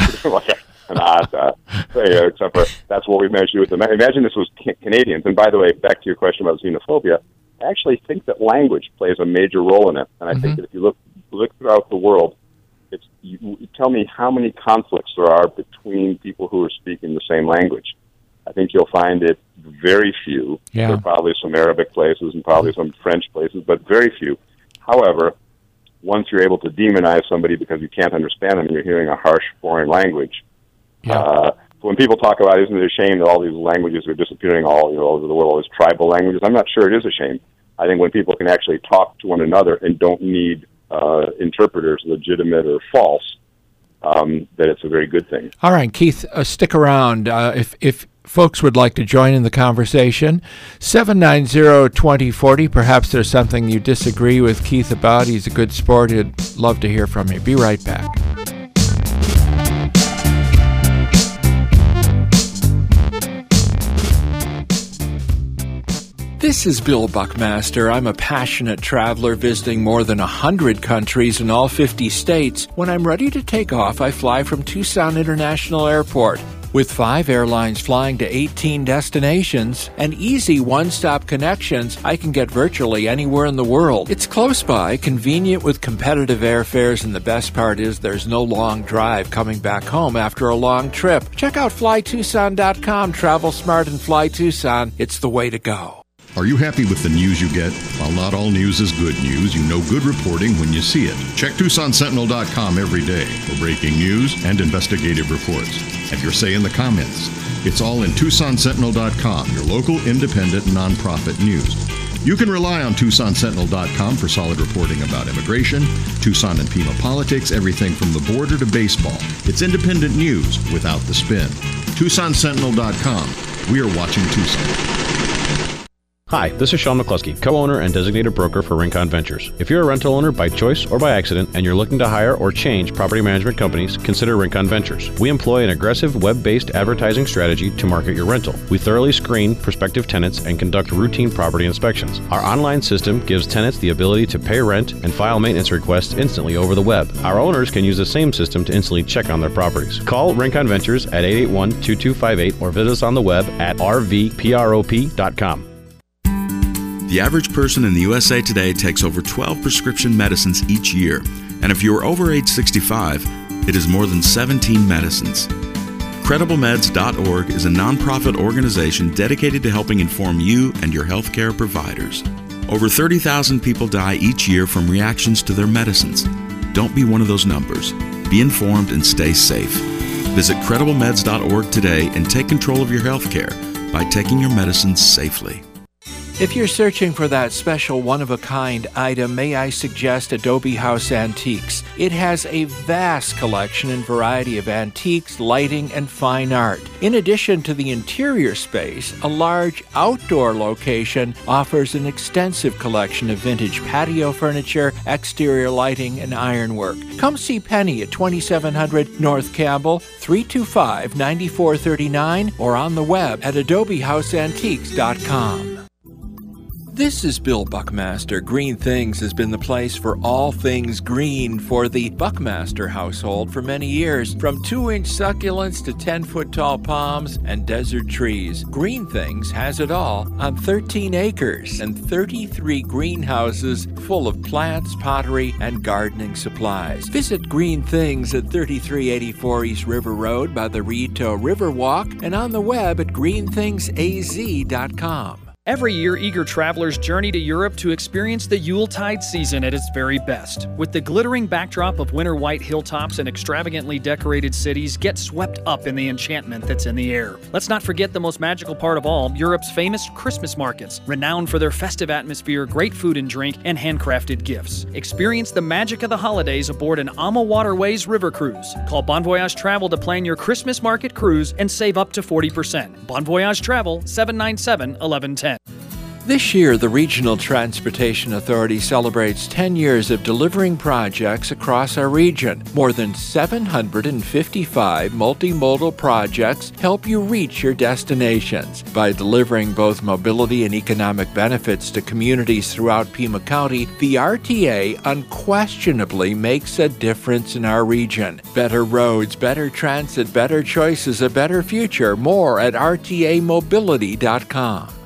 Except for that's what we managed to do with them. Imagine this was Canadians. And by the way, back to your question about xenophobia, I actually think that language plays a major role in it. And I think that if you look throughout the world, you tell me how many conflicts there are between people who are speaking the same language. I think you'll find it very few. Yeah. There are probably some Arabic places and probably some French places, but very few. However, once you're able to demonize somebody because you can't understand them and you're hearing a harsh foreign language, when people talk about, isn't it a shame that all these languages are disappearing all over the world, all these tribal languages? I'm not sure it is a shame. I think when people can actually talk to one another and don't need interpreters, legitimate or false, that it's a very good thing. All right, Keith, stick around. If folks would like to join in the conversation, 790-2040. Perhaps there's something you disagree with Keith about. He's a good sport. He'd love to hear from you. Be right back. This is Bill Buckmaster. I'm a passionate traveler visiting more than 100 countries in all 50 states. When I'm ready to take off, I fly from Tucson International Airport. With 5 airlines flying to 18 destinations and easy one-stop connections, I can get virtually anywhere in the world. It's close by, convenient with competitive airfares, and the best part is there's no long drive coming back home after a long trip. Check out flytucson.com. Travel smart and fly Tucson. It's the way to go. Are you happy with the news you get? While not all news is good news, you know good reporting when you see it. Check TucsonSentinel.com every day for breaking news and investigative reports. Have your say in the comments. It's all in TucsonSentinel.com, your local independent nonprofit news. You can rely on TucsonSentinel.com for solid reporting about immigration, Tucson and Pima politics, everything from the border to baseball. It's independent news without the spin. TucsonSentinel.com. We are watching Tucson. Hi, this is Sean McCluskey, co-owner and designated broker for Rincon Ventures. If you're a rental owner by choice or by accident and you're looking to hire or change property management companies, consider Rincon Ventures. We employ an aggressive web-based advertising strategy to market your rental. We thoroughly screen prospective tenants and conduct routine property inspections. Our online system gives tenants the ability to pay rent and file maintenance requests instantly over the web. Our owners can use the same system to instantly check on their properties. Call Rincon Ventures at 881-2258 or visit us on the web at rvprop.com. The average person in the USA today takes over 12 prescription medicines each year, and if you are over age 65, it is more than 17 medicines. CredibleMeds.org is a nonprofit organization dedicated to helping inform you and your healthcare providers. Over 30,000 people die each year from reactions to their medicines. Don't be one of those numbers. Be informed and stay safe. Visit CredibleMeds.org today and take control of your healthcare by taking your medicines safely. If you're searching for that special one-of-a-kind item, may I suggest Adobe House Antiques. It has a vast collection and variety of antiques, lighting, and fine art. In addition to the interior space, a large outdoor location offers an extensive collection of vintage patio furniture, exterior lighting, and ironwork. Come see Penny at 2700 North Campbell, 325-9439, or on the web at adobehouseantiques.com. This is Bill Buckmaster. Green Things has been the place for all things green for the Buckmaster household for many years. From 2-inch succulents to 10-foot tall palms and desert trees, Green Things has it all on 13 acres and 33 greenhouses full of plants, pottery, and gardening supplies. Visit Green Things at 3384 East River Road by the Rito Riverwalk and on the web at greenthingsaz.com. Every year, eager travelers journey to Europe to experience the Yuletide season at its very best. With the glittering backdrop of winter white hilltops and extravagantly decorated cities, get swept up in the enchantment that's in the air. Let's not forget the most magical part of all, Europe's famous Christmas markets, renowned for their festive atmosphere, great food and drink, and handcrafted gifts. Experience the magic of the holidays aboard an Ama Waterways river cruise. Call Bon Voyage Travel to plan your Christmas market cruise and save up to 40%. Bon Voyage Travel, 797-1110. This year, the Regional Transportation Authority celebrates 10 years of delivering projects across our region. More than 755 multimodal projects help you reach your destinations. By delivering both mobility and economic benefits to communities throughout Pima County, the RTA unquestionably makes a difference in our region. Better roads, better transit, better choices, a better future. More at rtamobility.com.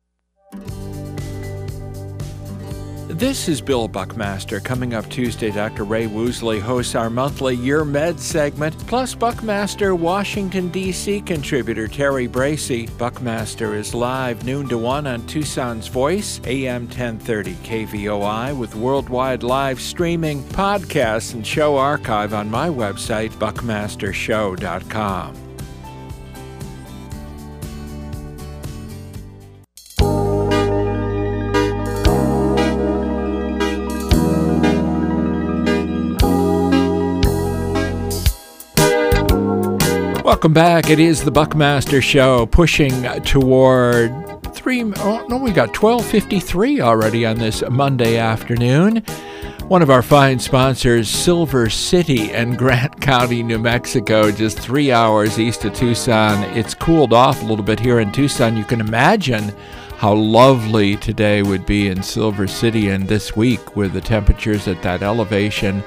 This is Bill Buckmaster. Coming up Tuesday, Dr. Ray Woosley hosts our monthly Your Med segment, plus Buckmaster Washington, D.C. contributor Terry Bracey. Buckmaster is live noon to 1 on Tucson's Voice, AM 1030 KVOI, with worldwide live streaming, podcasts, and show archive on my website, buckmastershow.com. Welcome back. It is the Buckmaster Show, pushing toward we got 12:53 already on this Monday afternoon. One of our fine sponsors, Silver City in Grant County, New Mexico, just 3 hours east of Tucson. It's cooled off a little bit here in Tucson. You can imagine how lovely today would be in Silver City and this week with the temperatures at that elevation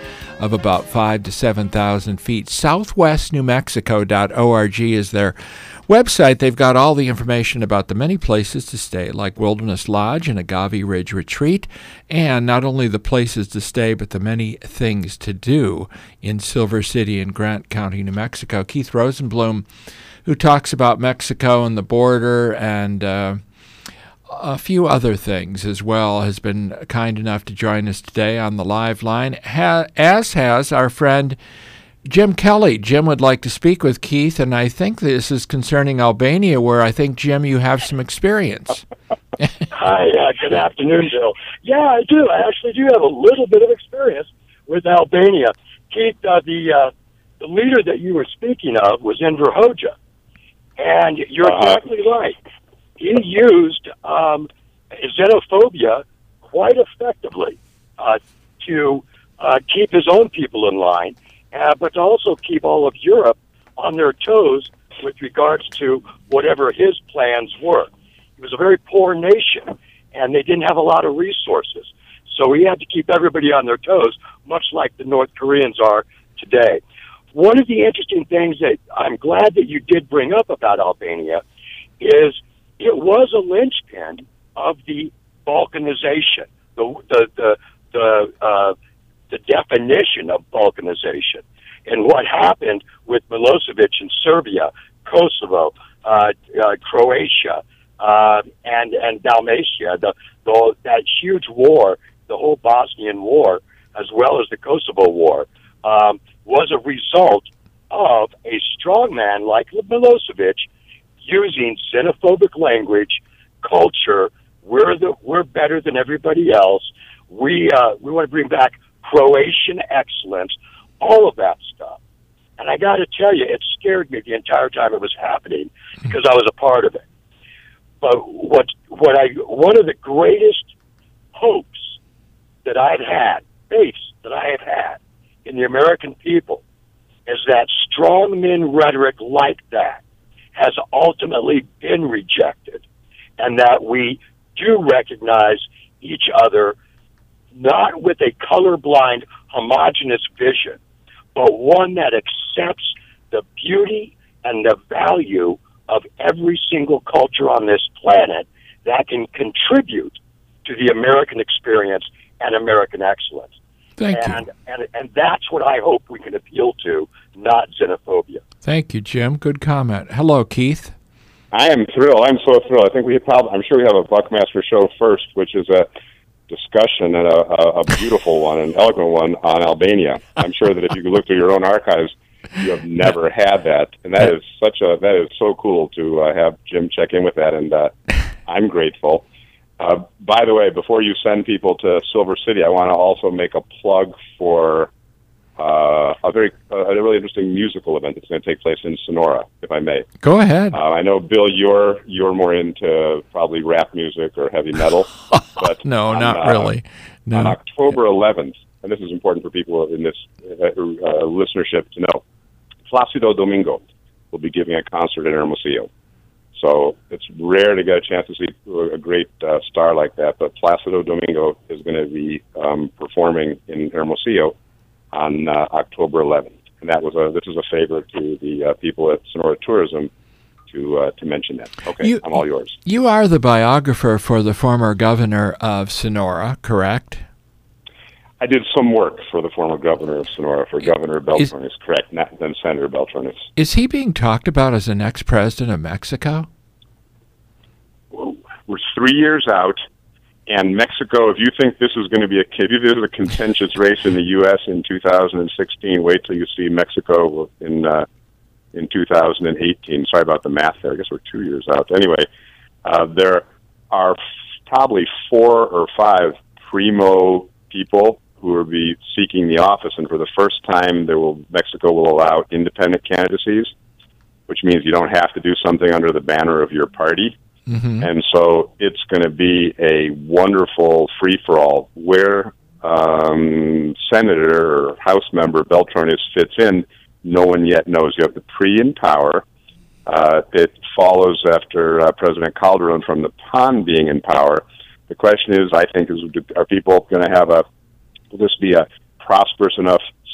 of about 5,000 to 7,000 feet. southwestnewmexico.org is their website. They've got all the information about the many places to stay, like Wilderness Lodge and Agave Ridge Retreat, and not only the places to stay, but the many things to do in Silver City and Grant County, New Mexico. Keith Rosenblum, who talks about Mexico and the border and a few other things as well, has been kind enough to join us today on the live line, as has our friend Jim Kelly. Jim would like to speak with Keith, and I think this is concerning Albania, where I think, Jim, you have some experience. Hi, good afternoon, Bill. Yeah, I do. I actually do have a little bit of experience with Albania. Keith, the leader that you were speaking of was Enver Hoxha, and you're exactly right. He used xenophobia quite effectively to keep his own people in line, but to also keep all of Europe on their toes with regards to whatever his plans were. It was a very poor nation, and they didn't have a lot of resources. So he had to keep everybody on their toes, much like the North Koreans are today. One of the interesting things that I'm glad that you did bring up about Albania is it was a linchpin of the Balkanization, the definition of Balkanization. And what happened with Milosevic in Serbia, Kosovo, Croatia, and Dalmatia, that huge war, the whole Bosnian War, as well as the Kosovo War, was a result of a strongman like Milosevic using xenophobic language, culture. We're better than everybody else. We want to bring back Croatian excellence, all of that stuff. And I got to tell you, it scared me the entire time it was happening because I was a part of it. But one of the greatest hopes that I've had, faiths that I have had in the American people, is that strongman rhetoric like that has ultimately been rejected, and that we do recognize each other not with a colorblind, homogenous vision, but one that accepts the beauty and the value of every single culture on this planet that can contribute to the American experience and American excellence. Thank you. And that's what I hope we can appeal to, not xenophobia. Thank you, Jim. Good comment. Hello, Keith. I am thrilled. I'm so thrilled. I think I'm sure we have a Buckmaster show first, which is a discussion and a beautiful one, an eloquent one on Albania. I'm sure that if you look through your own archives, you have never had that, and that is so cool to have Jim check in with that, and I'm grateful. By the way, before you send people to Silver City, I want to also make a plug for a really interesting musical event that's going to take place in Sonora, if I may. Go ahead. I know, Bill, you're more into probably rap music or heavy metal, but no, not really. No. On October 11th, and this is important for people in this listenership to know, Placido Domingo will be giving a concert in Hermosillo. So it's rare to get a chance to see a great star like that, but Placido Domingo is going to be performing in Hermosillo on October 11th, and this is a favor to the people at Sonora Tourism to mention that. Okay, I'm all yours. You are the biographer for the former governor of Sonora, correct? I did some work for the former governor of Sonora, for Governor Beltrones, correct, not then Senator Beltrones. Is he being talked about as the next president of Mexico? We're 3 years out, and Mexico, if you think this is going to be a contentious race in the U.S. in 2016, wait till you see Mexico in 2018. Sorry about the math there. I guess we're 2 years out. Anyway, there are probably 4 or 5 primo people who will be seeking the office, and for the first time, Mexico will allow independent candidacies, which means you don't have to do something under the banner of your party. Mm-hmm. And so it's going to be a wonderful free-for-all where Senator or House member Beltrones fits in. No one yet knows. You have the PRI in power. It follows after President Calderon from the PAN being in power. The question is, I think, are people going to have will this be a prosperous enough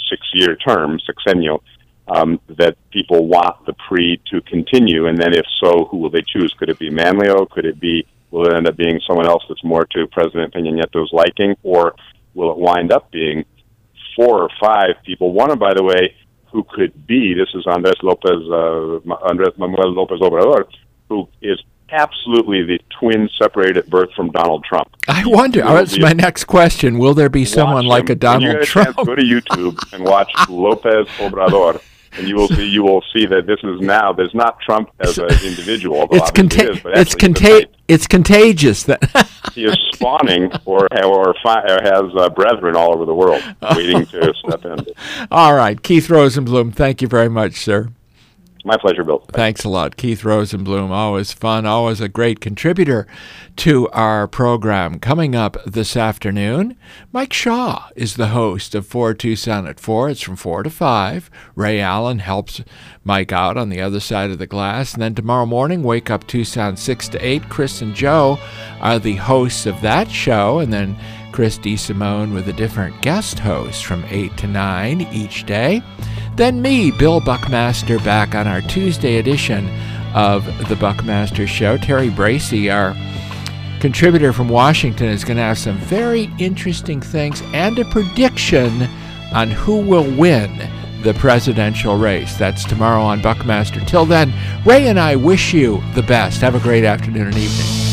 6-year term, sexennial, that people want the PRI to continue, and then if so, who will they choose? Could it be Manlio? Will it end up being someone else that's more to President Peña Nieto's liking, or will it wind up being 4 or 5 people? One, by the way, who could be, this is Andrés Manuel López Obrador, who is absolutely the twin separated at birth from Donald Trump. I wonder, that's my next question, will there be someone like a Donald Trump? Go to YouTube and watch López Obrador, and you will see that this is now, there's not Trump as an individual. It's contagious. He is spawning or has brethren all over the world waiting to step in. All right, Keith Rosenblum, thank you very much, sir. My pleasure, Bill. Thanks a lot. Keith Rosenblum, always fun, always a great contributor to our program. Coming up this afternoon, Mike Shaw is the host of 4 Tucson at 4. It's from 4 to 5. Ray Allen helps Mike out on the other side of the glass. And then tomorrow morning, Wake Up Tucson 6 to 8. Chris and Joe are the hosts of that show. And then Chris DeSimone with a different guest host from 8 to 9 each day. Then me, Bill Buckmaster, back on our Tuesday edition of the Buckmaster Show. Terry Bracey, our contributor from Washington, is going to have some very interesting things and a prediction on who will win the presidential race. That's tomorrow on Buckmaster. Till then, Ray and I wish you the best. Have a great afternoon and evening.